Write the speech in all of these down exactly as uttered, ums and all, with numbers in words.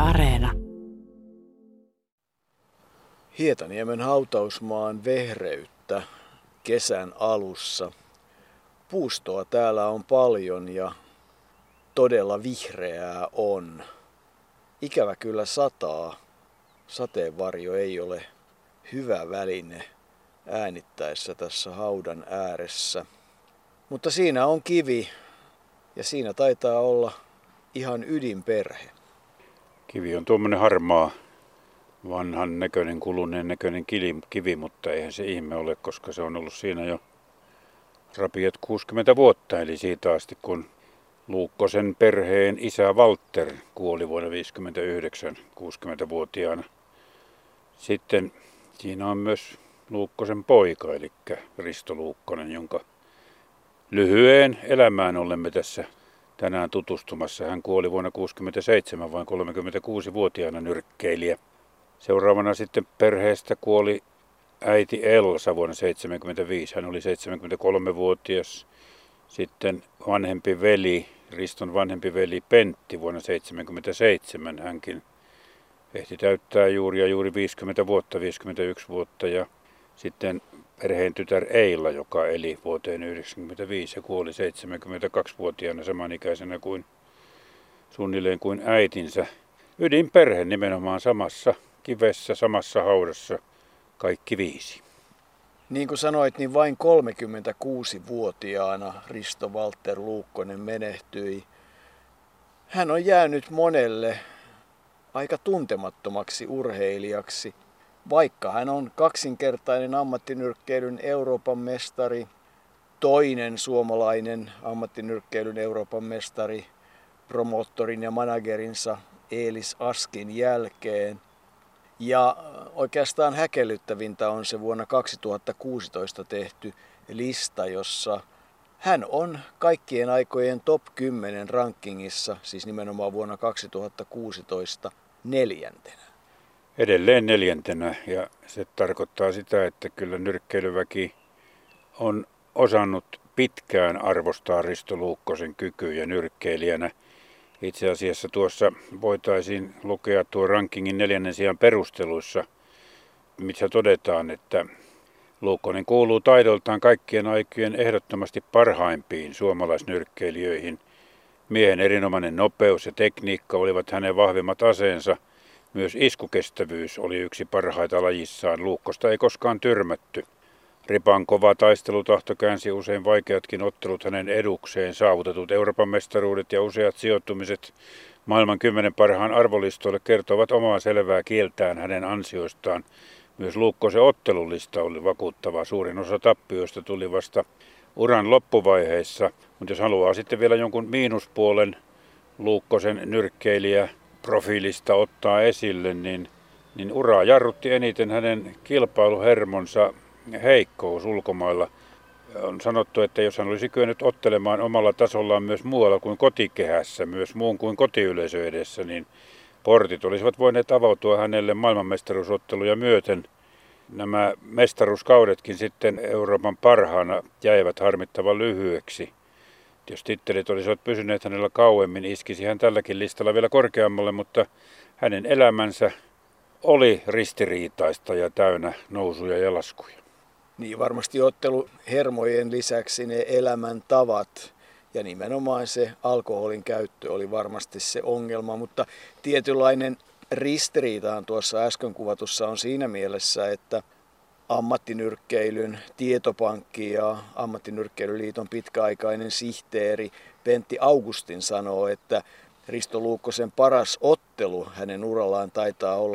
Areena. Hietaniemen hautausmaan vehreyttä kesän alussa. Puustoa täällä on paljon ja todella vihreää on. Ikävä kyllä sataa. Sateenvarjo ei ole hyvä väline äänittäessä tässä haudan ääressä. Mutta siinä on kivi ja siinä taitaa olla ihan ydinperhe. Kivi on tuommoinen harmaa, vanhan näköinen, kuluneen näköinen kivi, mutta eihän se ihme ole, koska se on ollut siinä jo rapiat kuusikymmentä vuotta. Eli siitä asti, kun Luukkosen perheen isä Walter kuoli vuonna viisikymmentäyhdeksän kuusikymmentävuotiaana. Sitten siinä on myös Luukkosen poika, eli Risto Luukkonen, jonka lyhyeen elämään olemme tässä tänään tutustumassa. Hän kuoli vuonna kuusikymmentäseitsemän, vain kolmekymmentäkuusivuotiaana nyrkkeilijä. Seuraavana sitten perheestä kuoli äiti Elsa vuonna seitsemänkymmentäviisi. Hän oli seitsemänkymmentäkolmevuotias. Sitten vanhempi veli, Riston vanhempi veli Pentti vuonna seitsemänkymmentäseitsemän. Hänkin ehti täyttää juuri ja juuri viisikymmentä vuotta, viisikymmentäyksi vuotta. Ja sitten perheen tytär Eila, joka eli vuoteen yhdeksänkymmentäviisi ja kuoli seitsemänkymmentäkaksivuotiaana samanikäisenä kuin suunnilleen kuin äitinsä. Ydinperhe nimenomaan samassa kivessä, samassa haudassa, kaikki viisi. Niin kuin sanoit, niin vain kolmekymmentäkuusivuotiaana Risto Walter Luukkonen menehtyi. Hän on jäänyt monelle aika tuntemattomaksi urheilijaksi, vaikka hän on kaksinkertainen ammattinyrkkeilyn Euroopan mestari, toinen suomalainen ammattinyrkkeilyn Euroopan mestari promoottorin ja managerinsa Eelis Askin jälkeen. Ja oikeastaan häkellyttävintä on se vuonna kaksituhattakuusitoista tehty lista, jossa hän on kaikkien aikojen top kymmenen rankingissa, siis nimenomaan vuonna kaksituhattakuusitoista neljäntenä. Edelleen neljäntenä, ja se tarkoittaa sitä, että kyllä nyrkkeilyväki on osannut pitkään arvostaa Risto Luukkosen kykyjä nyrkkeilijänä. Itse asiassa tuossa voitaisiin lukea tuo rankingin neljännen sijan perusteluissa, missä todetaan, että Luukkonen kuuluu taidoltaan kaikkien aikojen ehdottomasti parhaimpiin suomalaisnyrkkeilijöihin. Miehen erinomainen nopeus ja tekniikka olivat hänen vahvimmat aseensa. Myös iskukestävyys oli yksi parhaita lajissaan. Luukkosta ei koskaan tyrmätty. Ripan kova taistelutahto käänsi usein vaikeatkin ottelut hänen edukseen. Saavutetut Euroopan mestaruudet ja useat sijoittumiset maailman kymmenen parhaan arvolistoille kertovat omaa selvää kieltään hänen ansioistaan. Myös Luukkosen ottelulista oli vakuuttava. Suurin osa tappioista tuli vasta uran loppuvaiheissa. Mutta jos haluaa sitten vielä jonkun miinuspuolen Luukkosen nyrkkeilijä profiilista ottaa esille, niin, niin uraa jarrutti eniten hänen kilpailuhermonsa heikkous ulkomailla. On sanottu, että jos hän olisi kyennyt ottelemaan omalla tasollaan myös muualla kuin kotikehässä, myös muun kuin kotiyleisö edessä, niin portit olisivat voineet avautua hänelle maailmanmestaruusotteluja myöten. Nämä mestaruuskaudetkin sitten Euroopan parhaana jäivät harmittavan lyhyeksi. Jos tittelit olisivat pysyneet hänellä kauemmin, iskisi hän tälläkin listalla vielä korkeammalle, mutta hänen elämänsä oli ristiriitaista ja täynnä nousuja ja laskuja. Niin varmasti otteluhermojen lisäksi ne elämäntavat ja nimenomaan se alkoholin käyttö oli varmasti se ongelma, mutta tietynlainen ristiriitaan tuossa äsken kuvatussa on siinä mielessä, että ammattinyrkkeilyn tietopankki ja ammattinyrkkeilyliiton pitkäaikainen sihteeri Pentti Augustin sanoo, että Risto Luukkosen paras ottelu hänen urallaan taitaa olla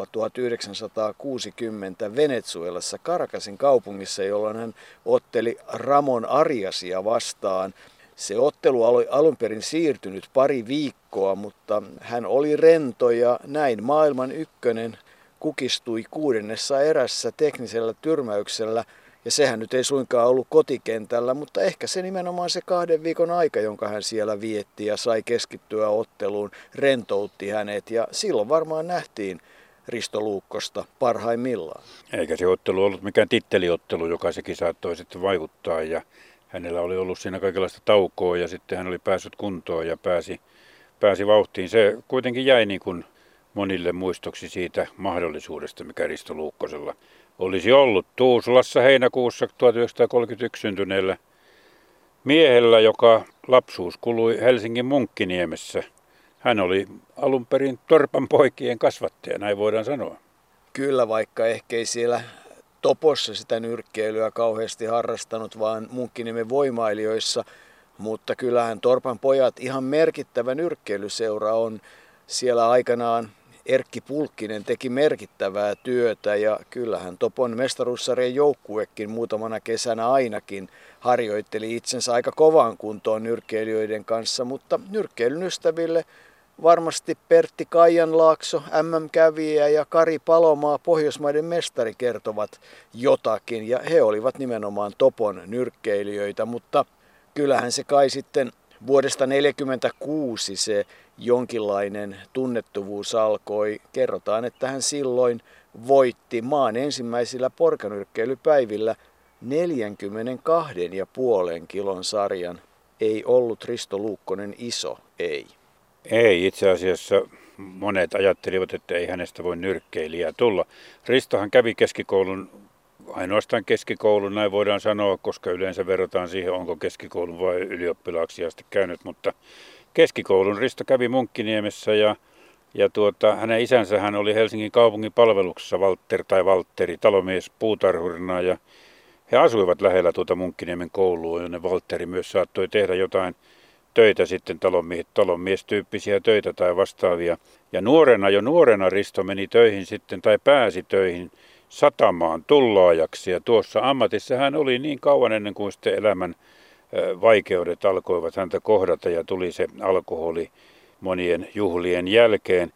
tuhatyhdeksänsataakuusikymmentä Venezuelassa Caracasin kaupungissa, jolloin hän otteli Ramon Ariasia vastaan. Se ottelu oli alun perin siirtynyt pari viikkoa, mutta hän oli rento ja näin maailman ykkönen kukistui kuudennessa erässä teknisellä tyrmäyksellä. Ja sehän nyt ei suinkaan ollut kotikentällä, mutta ehkä se nimenomaan se kahden viikon aika, jonka hän siellä vietti ja sai keskittyä otteluun, rentoutti hänet. Ja silloin varmaan nähtiin Risto Luukkosta parhaimmillaan. Eikä se ottelu ollut mikään titteliottelu, joka sekin saattoi sitten vaikuttaa. Ja hänellä oli ollut siinä kaikenlaista taukoa ja sitten hän oli päässyt kuntoon ja pääsi, pääsi vauhtiin. Se kuitenkin jäi niin kuin monille muistoksi siitä mahdollisuudesta, mikä Risto Luukkosella olisi ollut Tuusulassa heinäkuussa tuhatyhdeksänsataakolmekymmentäyksi syntyneellä miehellä, joka lapsuus kului Helsingin Munkkiniemessä. Hän oli alun perin torpan poikien kasvattaja, näin voidaan sanoa. Kyllä, vaikka ehkä ei siellä Topossa sitä nyrkkeilyä kauheasti harrastanut, vaan Munkkiniemen voimailijoissa. Mutta kyllähän Torpan pojat ihan merkittävä nyrkkeilyseura on. Siellä aikanaan Erkki Pulkkinen teki merkittävää työtä ja kyllähän Topon mestaruussarjan joukkuekin muutamana kesänä ainakin harjoitteli itsensä aika kovaan kuntoon nyrkkeilijöiden kanssa, mutta nyrkkeilyn ystäville varmasti Pertti Kaijanlaakso, M M-kävijä ja Kari Palomaa, Pohjoismaiden mestari, kertovat jotakin ja he olivat nimenomaan Topon nyrkkeilijöitä, mutta kyllähän se kai sitten vuodesta tuhatyhdeksänsataaneljäkymmentäkuusi se jonkinlainen tunnettuvuus alkoi. Kerrotaan, että hän silloin voitti maan ensimmäisillä porkanyrkkeilypäivillä neljäkymmentäkaksi pilkku viisi kilon sarjan. Ei ollut Risto Luukkonen iso, ei. Ei, itse asiassa monet ajattelivat, että ei hänestä voi nyrkkeilijää tulla. Ristohan kävi keskikoulun, ainoastaan keskikoulun, näin voidaan sanoa, koska yleensä verrataan siihen, onko keskikoulun vai ylioppilaaksi asti käynyt, mutta keskikoulun Risto kävi Munkkiniemessä ja, ja tuota, hänen isänsä hän oli Helsingin kaupungin palveluksessa, Valtter tai Valtteri, talomies puutarhurina, ja he asuivat lähellä tuota Munkkiniemen koulua, jonne Valtteri myös saattoi tehdä jotain töitä sitten, talonmies, talonmiestyyppisiä töitä tai vastaavia. Ja nuorena, jo nuorena Risto meni töihin sitten, tai pääsi töihin satamaan tullaajaksi, ja tuossa ammatissa hän oli niin kauan ennen kuin sitten elämän vaikeudet alkoivat häntä kohdata ja tuli se alkoholi monien juhlien jälkeen.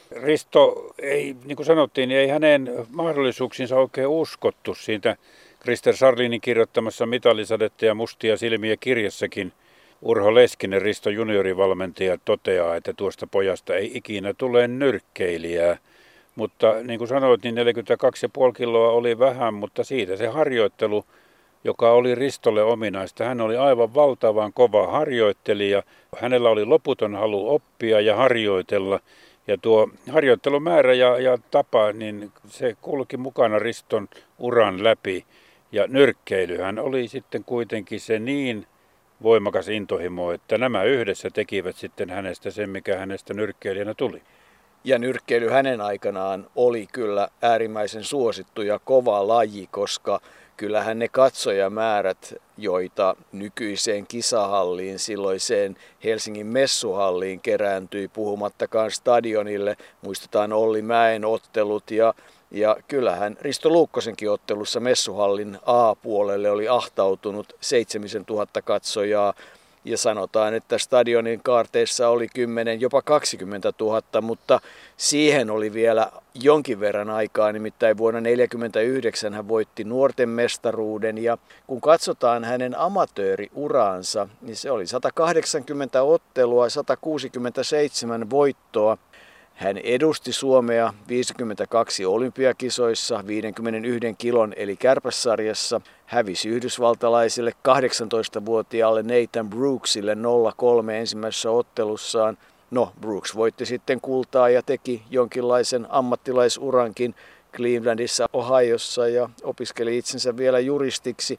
Risto, ei, niin kuin sanottiin, ei hänen mahdollisuuksiinsa oikein uskottu. Siitä Krister Sarlinin kirjoittamassa Mitallisadetta ja mustia silmiä -kirjassakin Urho Leskinen, Risto juniorivalmentaja, toteaa, että tuosta pojasta ei ikinä tule nyrkkeilijää. Mutta niin kuin sanoit, niin neljäkymmentäkaksi pilkku viisi kiloa oli vähän, mutta siitä se harjoittelu, joka oli Ristolle ominaista. Hän oli aivan valtavan kova harjoittelija. Hänellä oli loputon halu oppia ja harjoitella. Ja tuo harjoittelumäärä ja, ja tapa, niin se kulki mukana Riston uran läpi. Ja nyrkkeilyhän oli sitten kuitenkin se niin voimakas intohimo, että nämä yhdessä tekivät sitten hänestä sen, mikä hänestä nyrkkeilijänä tuli. Ja nyrkkeily hänen aikanaan oli kyllä äärimmäisen suosittu ja kova laji, koska kyllähän ne katsojamäärät, joita nykyiseen kisahalliin, silloiseen Helsingin messuhalliin kerääntyi, puhumattakaan stadionille, muistetaan Olli Mäen ottelut ja Ja kyllähän Risto Luukkosenkin ottelussa messuhallin A-puolelle oli ahtautunut seitsemisen tuhatta katsojaa. Ja sanotaan, että stadionin kaarteissa oli kymmenen, jopa kaksikymmentä tuhatta, mutta siihen oli vielä jonkin verran aikaa. Nimittäin vuonna tuhatyhdeksänsataaneljäkymmentäyhdeksän hän voitti nuorten mestaruuden. Ja kun katsotaan hänen amatööriuraansa, niin se oli sata kahdeksankymmentä ottelua, sata kuusikymmentäseitsemän voittoa. Hän edusti Suomea viisikymmentäkaksi olympiakisoissa viidenkymmenenyhden kilon eli kärpässarjassa, hävisi yhdysvaltalaiselle kahdeksantoistavuotiaalle Nathan Brooksille nolla kolme ensimmäisessä ottelussaan. No, Brooks voitti sitten kultaa ja teki jonkinlaisen ammattilaisurankin Clevelandissa, Ohiossa ja opiskeli itsensä vielä juristiksi.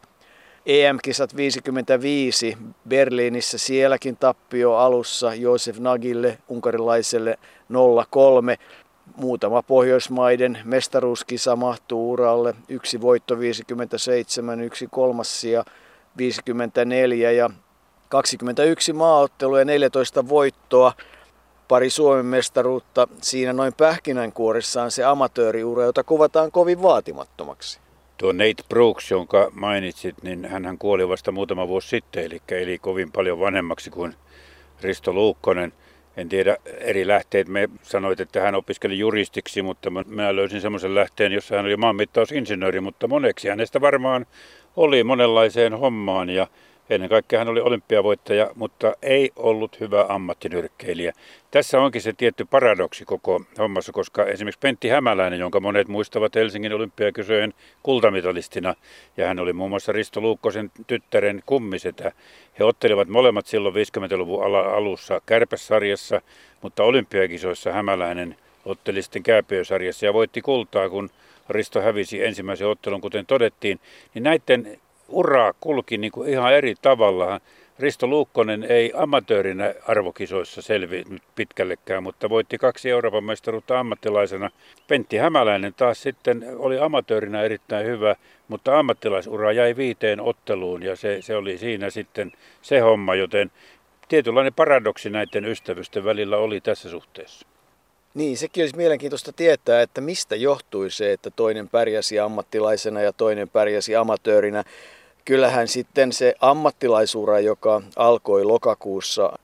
E M-kisat viisikymmentäviisi Berliinissä, sielläkin tappio alussa Josef Nagille, unkarilaiselle nolla kolme. Muutama Pohjoismaiden mestaruuskisa mahtuu uralle. Yksi voitto viisikymmentäseitsemän, yksi kolmas sija viisikymmentäneljä ja kaksikymmentäyksi maaottelua ja neljätoista voittoa. Pari Suomen mestaruutta. Siinä noin pähkinänkuoressaan se amatööriura, jota kuvataan kovin vaatimattomaksi. Tuo Nate Brooks, jonka mainitsit, niin hänhän kuoli vasta muutama vuosi sitten, eli eli kovin paljon vanhemmaksi kuin Risto Luukkonen. En tiedä, eri lähteet, me sanoit, että hän opiskeli juristiksi, mutta mä löysin semmoisen lähteen, jossa hän oli maanmittausinsinööri, mutta moneksi hänestä varmaan oli monenlaiseen hommaan ja ennen kaikkea hän oli olympiavoittaja, mutta ei ollut hyvä ammattinyrkkeilijä. Tässä onkin se tietty paradoksi koko hommassa, koska esimerkiksi Pentti Hämäläinen, jonka monet muistavat Helsingin olympiakisojen kultamitalistina, ja hän oli muun muassa Risto Luukkosen tyttären kummisetä. He ottelivat molemmat silloin viisikymmentäluvun alussa kärpässarjassa, mutta olympiakisoissa Hämäläinen otteli sitten kääpiösarjassa ja voitti kultaa, kun Risto hävisi ensimmäisen ottelun, kuten todettiin. Niin näiden uraa kulki niin kuin ihan eri tavalla. Risto Luukkonen ei amatöörinä arvokisoissa selvinnyt pitkällekään, mutta voitti kaksi Euroopan mestaruutta ammattilaisena. Pentti Hämäläinen taas sitten oli amatöörinä erittäin hyvä, mutta ammattilaisura jäi viiteen otteluun ja se, se oli siinä sitten se homma, joten tietynlainen paradoksi näiden ystävysten välillä oli tässä suhteessa. Niin, sekin olisi mielenkiintoista tietää, että mistä johtui se, että toinen pärjäsi ammattilaisena ja toinen pärjäsi amatöörinä. Kyllähän sitten se ammattilaisura, joka alkoi lokakuussa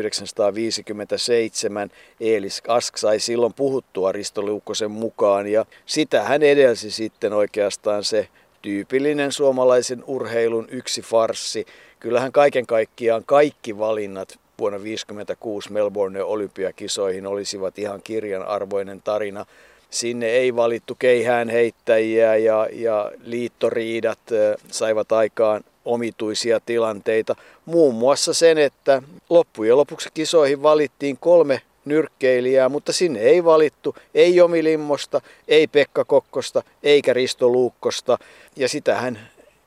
tuhatyhdeksänsataaviisikymmentäseitsemän, Eelis Ask sai silloin puhuttua Risto Luukkosen mukaan ja sitä hän edelsi sitten oikeastaan se tyypillinen suomalaisen urheilun yksi farssi. Kyllähän kaiken kaikkiaan kaikki valinnat vuonna tuhatyhdeksänsataaviisikymmentäkuusi Melbourne olympiakisoihin olisivat ihan kirjanarvoinen tarina. Sinne ei valittu keihäänheittäjiä ja, ja liittoriidat saivat aikaan omituisia tilanteita. Muun muassa sen, että loppujen lopuksi kisoihin valittiin kolme nyrkkeilijää, mutta sinne ei valittu ei Jomi Limmosta, ei Pekka Kokkosta eikä Risto Luukkosta. Ja sitähän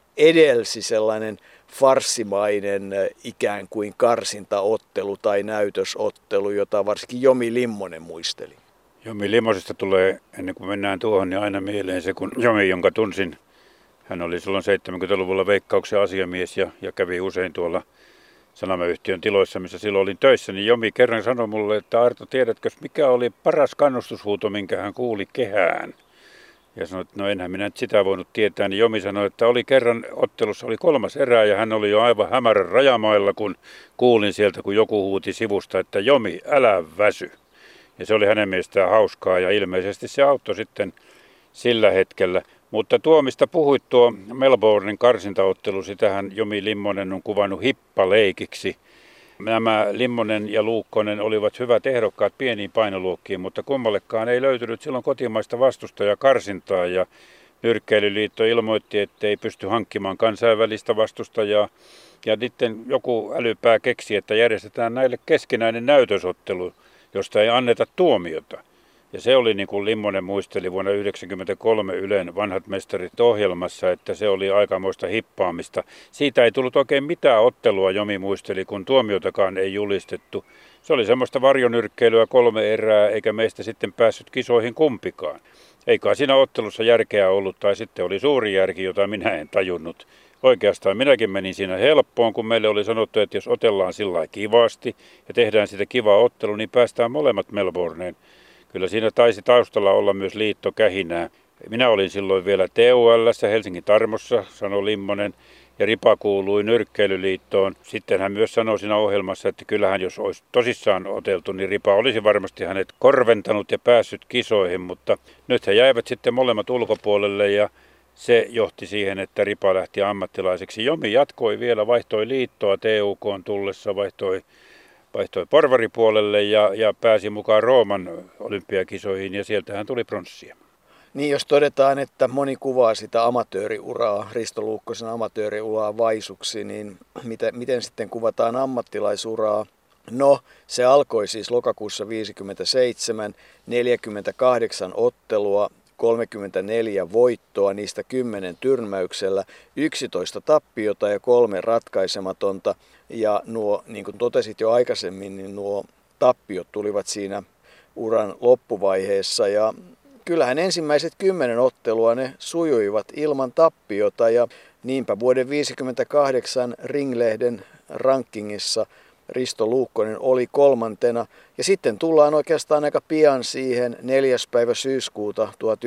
edelsi sellainen farssimainen ikään kuin karsintaottelu tai näytösottelu, jota varsinkin Jomi Limmonen muisteli. Jomi Limmosesta tulee, ennen kuin mennään tuohon, niin aina mieleen se, kun Jomi, jonka tunsin, hän oli silloin seitsemänkymmentäluvulla Veikkauksen asiamies ja, ja kävi usein tuolla Sanoma-yhtiön tiloissa, missä silloin olin töissä, niin Jomi kerran sanoi mulle, että Arto, tiedätkö, mikä oli paras kannustushuuto, minkä hän kuuli kehään? Ja sanoi, että no enhän minä nyt sitä voinut tietää, niin Jomi sanoi, että oli kerran ottelussa, oli kolmas erä ja hän oli jo aivan hämärän rajamailla, kun kuulin sieltä, kun joku huuti sivusta, että Jomi, älä väsy. Ja se oli hänen mielestään hauskaa ja ilmeisesti se auttoi sitten sillä hetkellä. Mutta tuo, mistä puhuit, tuo Melbournen karsintaottelu, sitähän Jomi Limmonen on kuvannut hippaleikiksi. Nämä Limmonen ja Luukkonen olivat hyvät ehdokkaat pieniin painoluokkiin, mutta kummallekaan ei löytynyt silloin kotimaista vastustajaa karsintaa. Ja Nyrkkeilyliitto ilmoitti, että ei pysty hankkimaan kansainvälistä vastustajaa. Ja sitten joku älypää keksi, että järjestetään näille keskinäinen näytösottelu, josta ei anneta tuomiota. Ja se oli niin kuin Limmonen muisteli vuonna yhdeksänkymmentäkolme Ylen Vanhat mestarit -ohjelmassa, että se oli aikamoista hippaamista. Siitä ei tullut oikein mitään ottelua, Jomi muisteli, kun tuomiotakaan ei julistettu. Se oli semmoista varjonyrkkeilyä kolme erää, eikä meistä sitten päässyt kisoihin kumpikaan. Eikä siinä ottelussa järkeä ollut, tai sitten oli suuri järki, jota minä en tajunnut. Oikeastaan minäkin menin siinä helppoon, kun meille oli sanottu, että jos otellaan sillä lailla kivasti ja tehdään sitä kivaa ottelu, niin päästään molemmat Melbourneen. Kyllä siinä taisi taustalla olla myös liittokähinää. Minä olin silloin vielä T U L:ssä Helsingin Tarmossa, sanoi Limmonen, ja Ripa kuului Nyrkkeilyliittoon. Sitten hän myös sanoi siinä ohjelmassa, että kyllähän jos olisi tosissaan oteltu, niin Ripa olisi varmasti hänet korventanut ja päässyt kisoihin, mutta nyt he jäivät sitten molemmat ulkopuolelle ja se johti siihen, että Ripa lähti ammattilaiseksi. Jomi jatkoi vielä, vaihtoi liittoa T U K:n tullessa, vaihtoi, vaihtoi porvaripuolelle ja, ja pääsi mukaan Rooman olympiakisoihin ja sieltä hän tuli pronssia. Niin, jos todetaan, että moni kuvaa sitä amatööriuraa, Risto Luukkosen amatööriuraa vaisuksi, niin miten, miten sitten kuvataan ammattilaisuraa? No, se alkoi siis lokakuussa viisikymmentäseitsemän, neljäkymmentäkahdeksan ottelua, kolmekymmentäneljä voittoa, niistä kymmenen tyrmäyksellä, yksitoista tappiota ja kolme ratkaisematonta. Ja nuo, niin kuin totesit jo aikaisemmin, niin nuo tappiot tulivat siinä uran loppuvaiheessa. Ja kyllähän ensimmäiset kymmenen ottelua ne sujuivat ilman tappiota ja niinpä vuoden viisikymmentäkahdeksan Ringlehden rankingissa Risto Luukkonen oli kolmantena. Ja sitten tullaan oikeastaan aika pian siihen neljäs päivä syyskuuta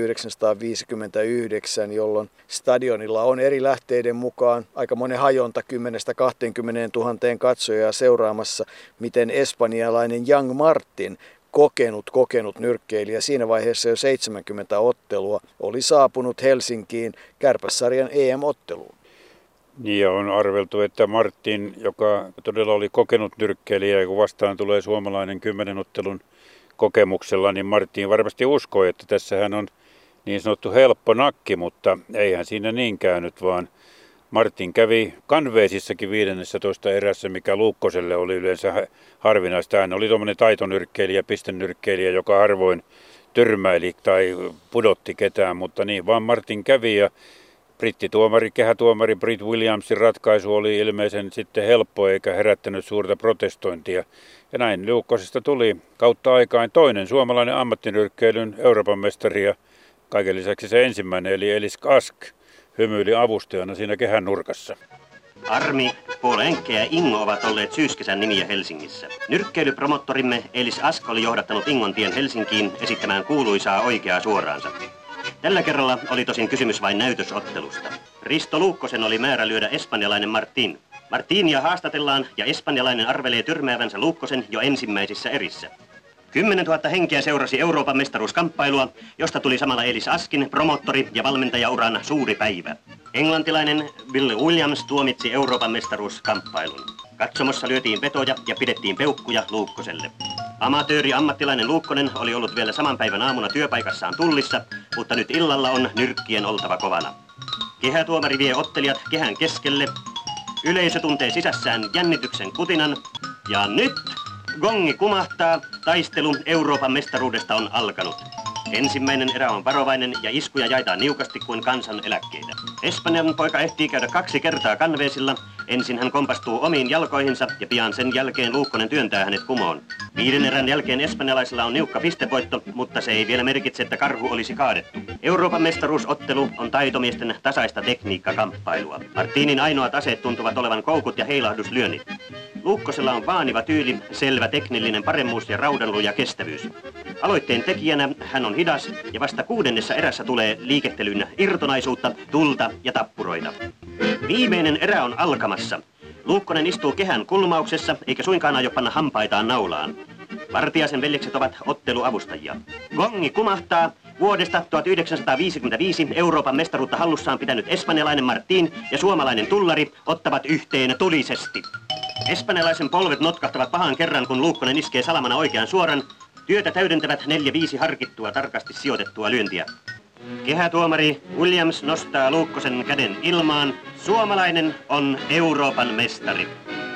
tuhatyhdeksänsataaviisikymmentäyhdeksän, jolloin stadionilla on eri lähteiden mukaan aika monen hajonta kymmenestä kahteenkymmeneentuhanteen katsojaa seuraamassa, miten espanjalainen Young Martin, kokenut, kokenut nyrkkeilijä, siinä vaiheessa jo seitsemänkymmentä ottelua, oli saapunut Helsinkiin Kärpässarjan E M-otteluun. Niin ja on arveltu, että Martin, joka todella oli kokenut nyrkkeilijä ja kun vastaan tulee suomalainen kymmenen ottelun kokemuksella, niin Martin varmasti uskoi, että tässä hän on niin sanottu helppo nakki, mutta eihän siinä niin käynyt, vaan Martin kävi kanveesissakin viidennessätoista erässä, mikä Luukkoselle oli yleensä harvinaista. Hän oli tuommoinen taitonyrkkeilijä, pistennyrkkeilijä, joka harvoin tyrmäili tai pudotti ketään, mutta niin vaan Martin kävi ja brittituomari, kehätuomari Britt Williamsin ratkaisu oli ilmeisen sitten helppo eikä herättänyt suurta protestointia. Ja näin Luukkosesta tuli kautta aikaan toinen suomalainen ammattinyrkkeilyn Euroopan mestari ja kaiken lisäksi se ensimmäinen eli Elis Ask hymyili avustajana siinä kehän nurkassa. Armi, Paul Enke ja Ingo ovat olleet syyskesän nimiä Helsingissä. Nyrkkeilypromottorimme Elis Ask oli johdattanut Ingon tien Helsinkiin esittämään kuuluisaa oikeaa suoraansa. Tällä kerralla oli tosin kysymys vain näytösottelusta. Risto Luukkosen oli määrä lyödä espanjalainen Martin. Martinia haastatellaan ja espanjalainen arvelee tyrmäävänsä Luukkosen jo ensimmäisissä erissä. kymmenentuhatta henkeä seurasi Euroopan mestaruuskamppailua, josta tuli samalla Elis Askin promottori ja valmentajauran suuri päivä. Englantilainen Bill Williams tuomitsi Euroopan mestaruuskamppailun. Katsomossa lyötiin vetoja ja pidettiin peukkuja Luukkoselle. Amatööri ammattilainen Luukkonen oli ollut vielä saman päivän aamuna työpaikassaan Tullissa, mutta nyt illalla on nyrkkien oltava kovana. Kehätuomari vie ottelijat kehän keskelle. Yleisö tuntee sisässään jännityksen kutinan. Ja nyt gongi kumahtaa, taistelu Euroopan mestaruudesta on alkanut. Ensimmäinen erä on varovainen ja iskuja jaetaan niukasti kuin kansan eläkkeitä. Espanjan poika ehtii käydä kaksi kertaa kanveesilla. Ensin hän kompastuu omiin jalkoihinsa ja pian sen jälkeen Luukkonen työntää hänet kumoon. Viiden erän jälkeen espanjalaisilla on niukka pistevoitto, mutta se ei vielä merkitse, että karhu olisi kaadettu. Euroopan mestaruusottelu on taitomiesten tasaista tekniikkakamppailua. Martinin ainoat aseet tuntuvat olevan koukut ja heilahduslyönnit. Luukkosella on vaaniva tyyli, selvä teknillinen paremmuus ja raudanluja kestävyys. Aloitteen tekijänä hän on hidas ja vasta kuudennessa erässä tulee liikettelyn irtonaisuutta, tulta ja tappuroita. Viimeinen erä on alkamassa. Luukkonen istuu kehän kulmauksessa eikä suinkaan aio panna hampaitaan naulaan. Vartiaisen veljekset ovat otteluavustajia. Gongi kumahtaa. Vuodesta tuhatyhdeksänsataaviisikymmentäviisi Euroopan mestaruutta hallussaan pitänyt espanjalainen Martin ja suomalainen tullari ottavat yhteen tulisesti. Espanjalaisen polvet notkahtavat pahan kerran, kun Luukkonen iskee salamana oikean suoran. Työtä täydentävät neljä viisi harkittua, tarkasti sijoitettua lyöntiä. Kehätuomari Williams nostaa Luukkosen käden ilmaan. Suomalainen on Euroopan mestari.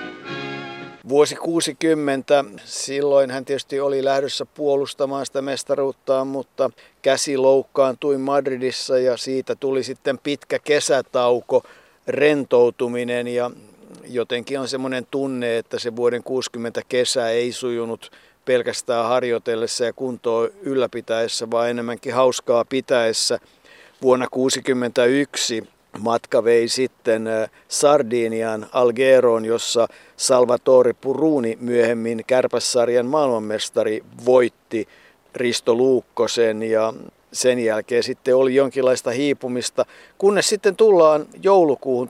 Vuosi kuusikymmentä, silloin hän tietysti oli lähdössä puolustamaan sitä mestaruuttaan, mutta käsi loukkaantui Madridissa ja siitä tuli sitten pitkä kesätauko, rentoutuminen ja jotenkin on semmoinen tunne, että se vuoden kuusikymmentä kesä ei sujunut pelkästään harjoitellessa ja kuntoa ylläpitäessä, vaan enemmänkin hauskaa pitäessä. Vuonna kuusikymmentäyksi matka vei sitten Sardinian Algeroon, jossa Salvatore Puruni, myöhemmin Kärpässarjan maailmanmestari, voitti Risto Luukkosen ja sen jälkeen sitten oli jonkinlaista hiipumista, kunnes sitten tullaan joulukuuhun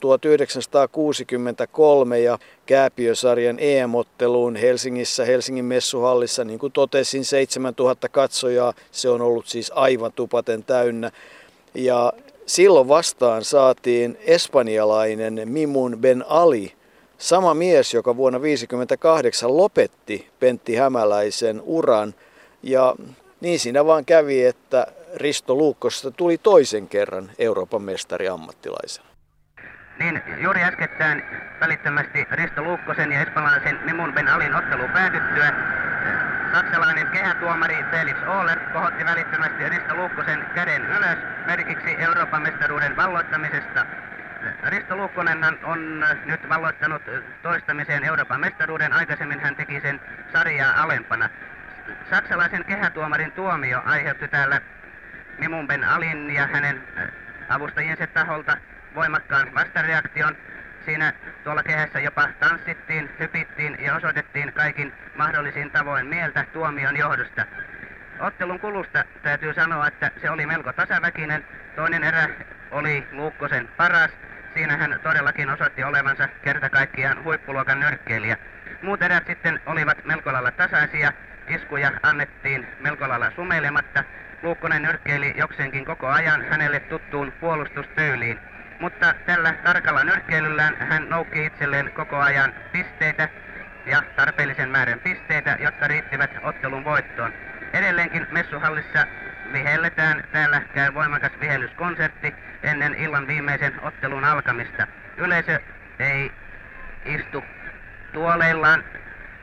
tuhatyhdeksänsataakuusikymmentäkolme ja Kääpiösarjan E M-otteluun Helsingissä, Helsingin messuhallissa, niin kuin totesin, seitsemäntuhatta katsojaa, se on ollut siis aivan tupaten täynnä. Ja silloin vastaan saatiin espanjalainen Mimun Ben Ali, sama mies, joka vuonna tuhatyhdeksänsataaviisikymmentäkahdeksan lopetti Pentti Hämäläisen uran. Ja niin siinä vaan kävi, että Risto Luukkosesta tuli toisen kerran Euroopan mestari ammattilaisena. Niin, juuri äskettäin välittömästi Risto Luukkosen ja espanjalaisen Mimun Ben Alin ottelun päätyttyä saksalainen kehätuomari Felix Oller kohotti välittömästi Risto Luukkosen käden ylös merkiksi Euroopan mestaruuden valloittamisesta. Risto Luukkonen on nyt valloittanut toistamiseen Euroopan mestaruuden, aikaisemmin hän teki sen sarjaa alempana. Saksalaisen kehätuomarin tuomio aiheutti täällä Mimun Ben Alin ja hänen avustajiensa taholta voimakkaan vastareaktion. Siinä tuolla kehässä jopa tanssittiin, hypittiin ja osoitettiin kaikin mahdollisin tavoin mieltä tuomion johdosta. Ottelun kulusta täytyy sanoa, että se oli melko tasaväkinen. Toinen erä oli Luukkosen paras. Siinä hän todellakin osoitti olevansa kerta kaikkiaan huippuluokan nyrkkeilijä. Muut erät sitten olivat melko lailla tasaisia. Iskuja annettiin melko lailla sumeilematta. Luukkonen nyrkkeili jokseenkin koko ajan hänelle tuttuun puolustustyyliin. Mutta tällä tarkalla nyrkkeilyllään hän noukki itselleen koko ajan pisteitä ja tarpeellisen määrän pisteitä, jotta riittivät ottelun voittoon. Edelleenkin messuhallissa vihelletään. Täällä käy voimakas vihellyskonsertti ennen illan viimeisen ottelun alkamista. Yleisö ei istu tuoleillaan.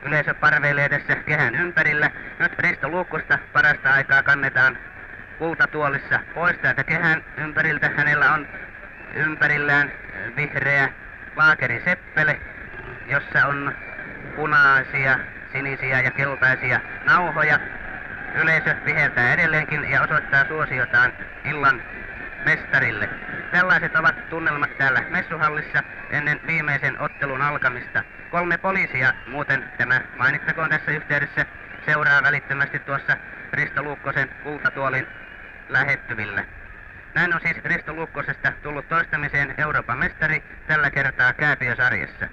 Yleisö parveilee tässä kehän ympärillä. Nyt Risto Luukkosta parasta aikaa kannetaan kultatuolissa pois täältä kehän ympäriltä. Hänellä on ympärillään vihreä laakeriseppele, jossa on punaisia, sinisiä ja keltaisia nauhoja. Yleisö viheltää edelleenkin ja osoittaa suosiotaan illan mestarille. Tällaiset ovat tunnelmat täällä messuhallissa ennen viimeisen ottelun alkamista. Kolme poliisia muuten, tämä mainittakoon tässä yhteydessä, seuraa välittömästi tuossa Risto Luukkosen kultatuolin lähettyvillä. Näin on siis Risto Luukkosesta tullut toistamiseen Euroopan mestari, tällä kertaa kääpiösarjassa.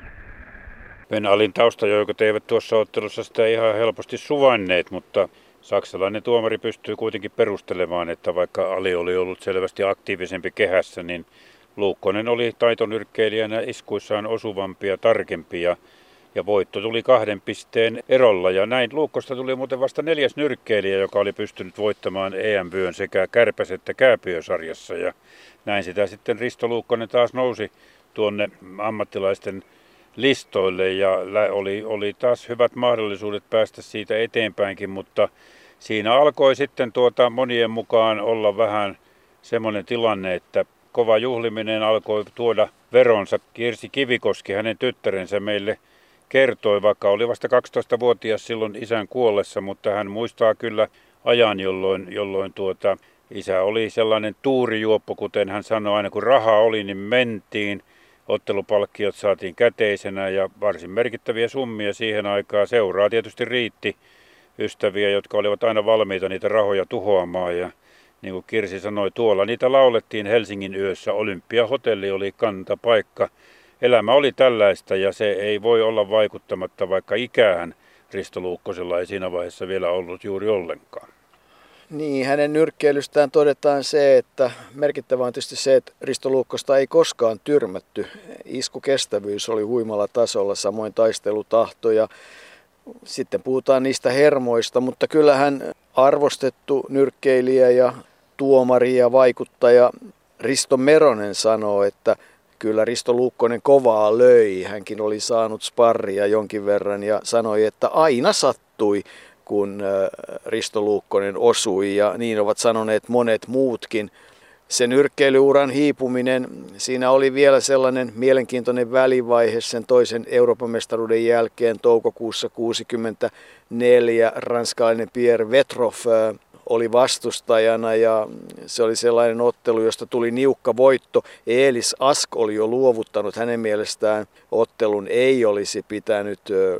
Ben Alin taustajoukot eivät tuossa ottelussa sitä ihan helposti suvanneet, mutta saksalainen tuomari pystyy kuitenkin perustelemaan, että vaikka Ali oli ollut selvästi aktiivisempi kehässä, niin Luukkonen oli taitonyrkkeilijänä iskuissaan osuvampi ja tarkempi ja, ja voitto tuli kahden pisteen erolla. Ja näin Luukkosta tuli muuten vasta neljäs nyrkkeilijä, joka oli pystynyt voittamaan E M-vyön sekä kärpäs- että kääpiösarjassa. Ja näin sitä sitten Risto Luukkonen taas nousi tuonne ammattilaisten listoille ja oli, oli taas hyvät mahdollisuudet päästä siitä eteenpäinkin, mutta siinä alkoi sitten tuota monien mukaan olla vähän semmoinen tilanne, että kova juhliminen alkoi tuoda veronsa. Kirsi Kivikoski, hänen tyttärensä, meille kertoi, vaikka oli vasta kaksitoistavuotias silloin isän kuollessa, mutta hän muistaa kyllä ajan, jolloin, jolloin tuota, isä oli sellainen tuurijuoppo, kuten hän sanoi, aina kun rahaa oli, niin mentiin. Ottelupalkkiot saatiin käteisenä ja varsin merkittäviä summia siihen aikaan. Seuraa tietysti riitti ystäviä, jotka olivat aina valmiita niitä rahoja tuhoamaan. Ja niin kuin Kirsi sanoi, tuolla niitä laulettiin Helsingin yössä. Olympiahotelli oli kantapaikka. Elämä oli tällaista ja se ei voi olla vaikuttamatta, vaikka ikään Risto Luukkosella ei siinä vaiheessa vielä ollut juuri ollenkaan. Niin, hänen nyrkkeilystään todetaan se, että merkittävää on tietysti se, että Risto Luukkosta ei koskaan tyrmätty. Iskukestävyys oli huimalla tasolla, samoin taistelutahto ja sitten puhutaan niistä hermoista, mutta kyllähän arvostettu nyrkkeilijä ja tuomari ja vaikuttaja Risto Meronen sanoo, että kyllä Risto Luukkonen kovaa löi. Hänkin oli saanut sparria jonkin verran ja sanoi, että aina sattui, kun Risto Luukkonen osui, ja niin ovat sanoneet monet muutkin. Sen nyrkkeilyuran hiipuminen, siinä oli vielä sellainen mielenkiintoinen välivaihe sen toisen Euroopan mestaruuden jälkeen toukokuussa kuusikymmentäneljä. Ranskalainen Pierre Vetrov oli vastustajana ja se oli sellainen ottelu, josta tuli niukka voitto. Elis Ask oli jo luovuttanut, hänen mielestään ottelun ei olisi pitänyt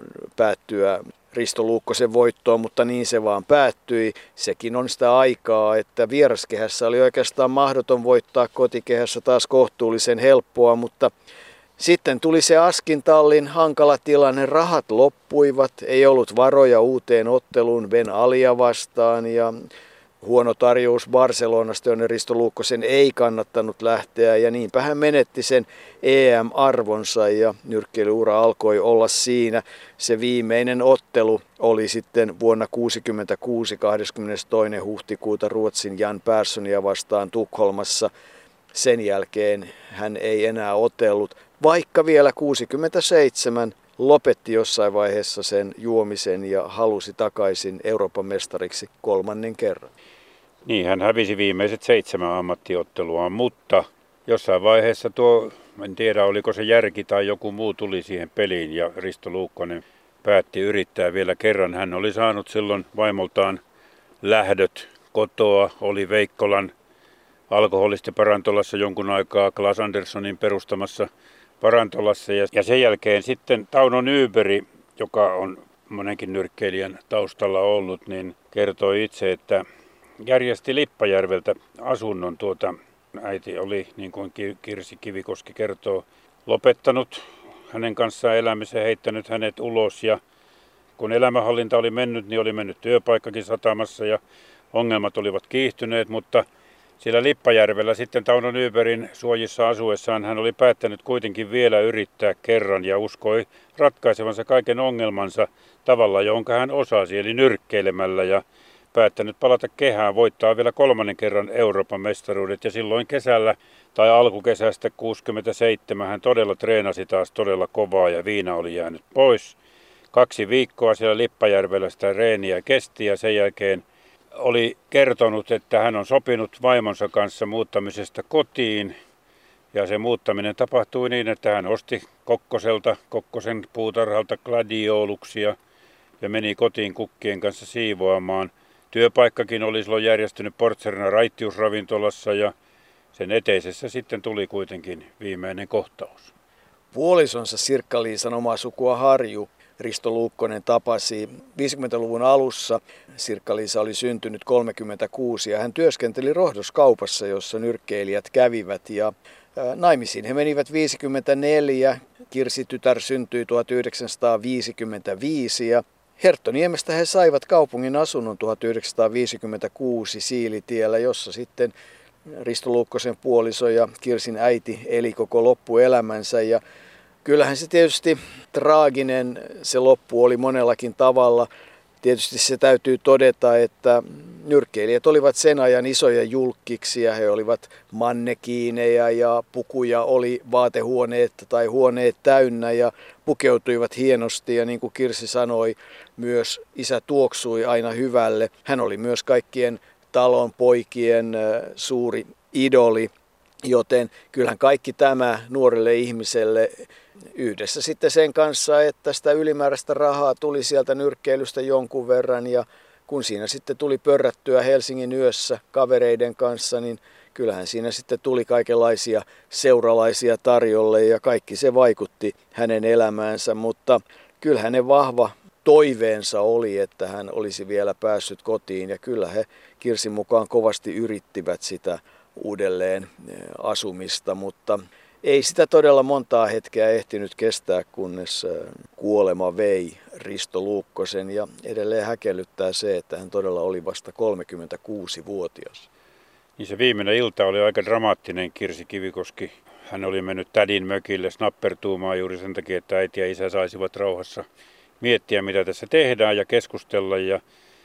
päättyä Risto Luukkosen voittoon, mutta niin se vaan päättyi. Sekin on sitä aikaa, että vieraskehässä oli oikeastaan mahdoton voittaa, kotikehässä taas kohtuullisen helppoa, mutta sitten tuli se Askin tallin hankala tilanne, rahat loppuivat, ei ollut varoja uuteen otteluun Ben Alia vastaan ja huono tarjous Barcelonasta, jonne Risto Luukkosen ei kannattanut lähteä ja niinpä hän menetti sen E M-arvonsa ja nyrkkeilyura alkoi olla siinä. Se viimeinen ottelu oli sitten vuonna tuhatyhdeksänsataakuusikymmentäkuusi kahdeskymmenestoinen huhtikuuta Ruotsin Jan Perssonia vastaan Tukholmassa. Sen jälkeen hän ei enää otellut, vaikka vielä kuusikymmentäseitsemän lopetti jossain vaiheessa sen juomisen ja halusi takaisin Euroopan mestariksi kolmannen kerran. Niin, hän hävisi viimeiset seitsemän ammattiotteluaan, mutta jossain vaiheessa tuo, en tiedä oliko se järki tai joku muu tuli siihen peliin ja Risto Luukkonen päätti yrittää vielä kerran. Hän oli saanut silloin vaimoltaan lähdöt kotoa, oli Veikkolan alkoholistiparantolassa jonkun aikaa Claes Anderssonin perustamassa parantolassa ja sen jälkeen sitten Tauno Nyberg, joka on monenkin nyrkkeilijän taustalla ollut, niin kertoi itse, että järjesti Lippajärveltä asunnon. Tuota, äiti oli, niin kuin Kirsi Kivikoski kertoo, lopettanut hänen kanssaan elämisen, heittänyt hänet ulos ja kun elämänhallinta oli mennyt, niin oli mennyt työpaikkakin satamassa ja ongelmat olivat kiihtyneet, mutta siellä Lippajärvellä sitten Tauno Nybergin suojissa asuessaan hän oli päättänyt kuitenkin vielä yrittää kerran ja uskoi ratkaisevansa kaiken ongelmansa tavalla, jonka hän osasi, eli nyrkkeilemällä ja päättänyt palata kehään, voittaa vielä kolmannen kerran Euroopan mestaruudet ja silloin kesällä tai alkukesästä kuusikymmentäseitsemän hän todella treenasi taas todella kovaa ja viina oli jäänyt pois. Kaksi viikkoa siellä Lippajärvellä sitä reeniä kesti ja sen jälkeen oli kertonut, että hän on sopinut vaimonsa kanssa muuttamisesta kotiin. Ja se muuttaminen tapahtui niin, että hän osti Kokkoselta, Kokkosen puutarhalta gladioluksia ja meni kotiin kukkien kanssa siivoamaan. Työpaikkakin oli silloin järjestynyt Portserina raittiusravintolassa ja sen eteisessä sitten tuli kuitenkin viimeinen kohtaus. Puolisonsa Sirkka-Liisan omaa sukua Harju Risto Luukkonen tapasi viisikymmentäluvun alussa. Sirkka-Liisa oli syntynyt kolmekymmentäkuusi ja hän työskenteli rohdoskaupassa, jossa nyrkkeilijät kävivät. Ja naimisiin he menivät viisikymmentäneljä. Kirsi tytär syntyi tuhatyhdeksänsataaviisikymmentäviisi ja Herttoniemestä he saivat kaupungin asunnon tuhatyhdeksänsataaviisikymmentäkuusi Siilitiellä, jossa sitten Risto Luukkosen puoliso ja Kirsin äiti eli koko loppuelämänsä. Ja kyllähän se tietysti traaginen se loppu oli monellakin tavalla. Tietysti se täytyy todeta, että nyrkkeilijät olivat sen ajan isoja julkkiksia. He olivat mannekiineja ja pukuja oli vaatehuoneet tai huoneet täynnä ja pukeutuivat hienosti. Ja niin kuin Kirsi sanoi, myös isä tuoksui aina hyvälle. Hän oli myös kaikkien talon poikien suuri idoli, joten kyllähän kaikki tämä nuorelle ihmiselle yhdessä sitten sen kanssa, että sitä ylimääräistä rahaa tuli sieltä nyrkkeilystä jonkun verran ja kun siinä sitten tuli pörrättyä Helsingin yössä kavereiden kanssa, niin kyllähän siinä sitten tuli kaikenlaisia seuralaisia tarjolle ja kaikki se vaikutti hänen elämäänsä, mutta kyllä hänen vahva toiveensa oli, että hän olisi vielä päässyt kotiin ja kyllä he Kirsin mukaan kovasti yrittivät sitä uudelleen asumista, mutta ei sitä todella montaa hetkeä ehtinyt kestää, kunnes kuolema vei Risto Luukkosen ja edelleen häkellyttää se, että hän todella oli vasta kolmekymmentäkuusi-vuotias. Niin se viimeinen ilta oli aika dramaattinen. Kirsi Kivikoski, hän oli mennyt tädin mökille snappertuumaan juuri sen takia, että äiti ja isä saisivat rauhassa miettiä, mitä tässä tehdään ja keskustella. Ja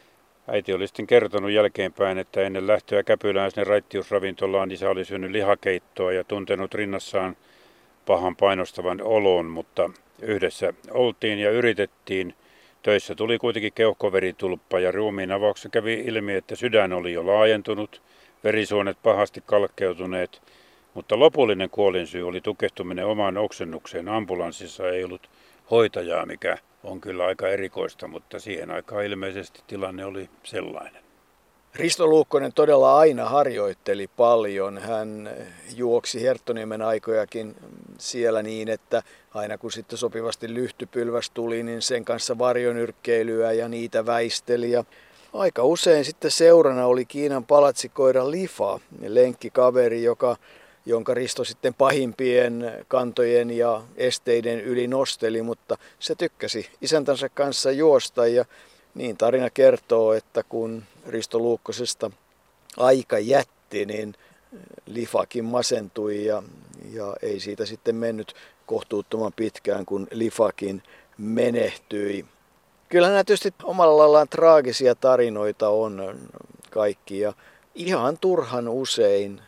äiti oli sitten kertonut jälkeenpäin, että ennen lähtöä Käpylään sinne raittiusravintolaan isä oli syönyt lihakeittoa ja tuntenut rinnassaan pahan painostavan olon, mutta yhdessä oltiin ja yritettiin. Töissä tuli kuitenkin keuhkoveritulppa ja ruumiin avauksessa kävi ilmi, että sydän oli jo laajentunut, verisuonet pahasti kalkkeutuneet, mutta lopullinen kuolinsyy oli tukehtuminen omaan oksennukseen. Ambulanssissa ei ollut hoitajaa, mikä on kyllä aika erikoista, mutta siihen aikaan ilmeisesti tilanne oli sellainen. Risto Luukkonen todella aina harjoitteli paljon. Hän juoksi Herttoniemen aikojakin siellä niin, että aina kun sitten sopivasti lyhtypylväs tuli, niin sen kanssa varjonyrkkeilyä ja niitä väisteli. Ja aika usein sitten seurana oli Kiinan palatsikoira Lifa, lenkkikaveri, joka jonka Risto sitten pahimpien kantojen ja esteiden yli nosteli, mutta se tykkäsi isäntänsä kanssa juosta ja niin tarina kertoo, että kun Risto Luukkosesta aika jätti, niin Lifakin masentui ja, ja ei siitä sitten mennyt kohtuuttoman pitkään, kun Lifakin menehtyi. Kyllä nämä tietysti omalla laillaan traagisia tarinoita on kaikki ja ihan turhan usein,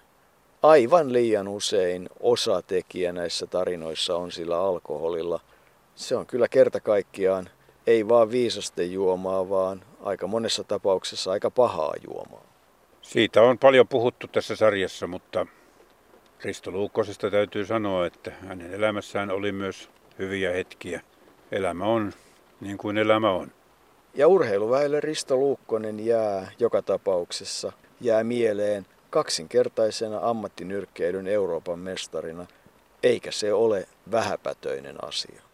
aivan liian usein osatekijä näissä tarinoissa on sillä alkoholilla. Se on kyllä kerta kaikkiaan ei vaan viisasten juomaa, vaan aika monessa tapauksessa aika pahaa juomaa. Siitä on paljon puhuttu tässä sarjassa, mutta Risto Luukkosesta täytyy sanoa, että hänen elämässään oli myös hyviä hetkiä. Elämä on niin kuin elämä on. Ja urheiluväelle Risto Luukkonen jää joka tapauksessa jää mieleen kaksinkertaisena ammattinyrkkeilyn Euroopan mestarina, eikä se ole vähäpätöinen asia.